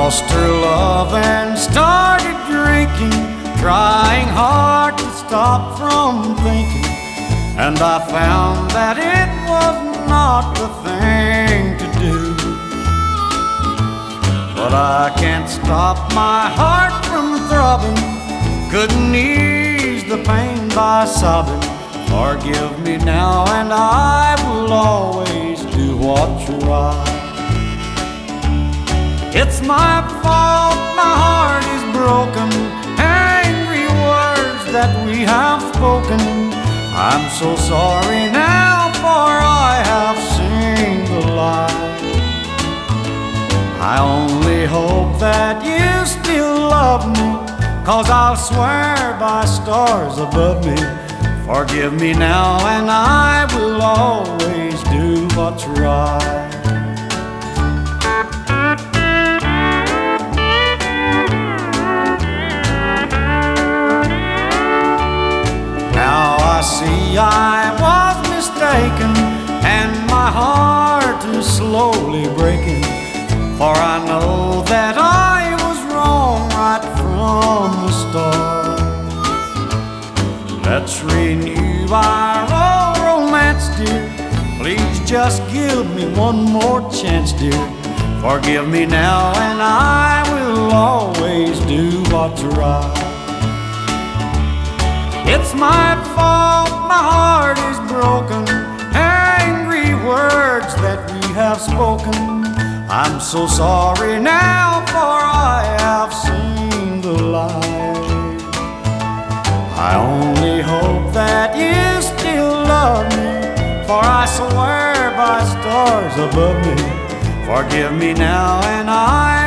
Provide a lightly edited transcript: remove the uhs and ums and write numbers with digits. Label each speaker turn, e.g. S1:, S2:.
S1: lost her love and started drinking, trying hard to stop from thinking. And I found that it was not the thing to do. But I can't stop my heart from throbbing, couldn't ease the pain by sobbing. Forgive me now and I will always do what's right. It's my fault, my heart is broken, angry words that we have spoken. I'm so sorry now, for I have seen the light. I only hope that you still love me, 'cause I'll swear by stars above me. Forgive me now and I will always do what's right. Now I see I was mistaken, and my heart is slowly breaking, for I know that I was wrong right from the start. Let's renew our old romance, dear. Please just give me one more chance, dear. Forgive me now and I will always do what's right. It's my fault, my heart is broken, angry words that we have spoken. I'm so sorry now, for I have seen the light. I only hope that you still love me, for I swear by stars above me. Forgive me now and I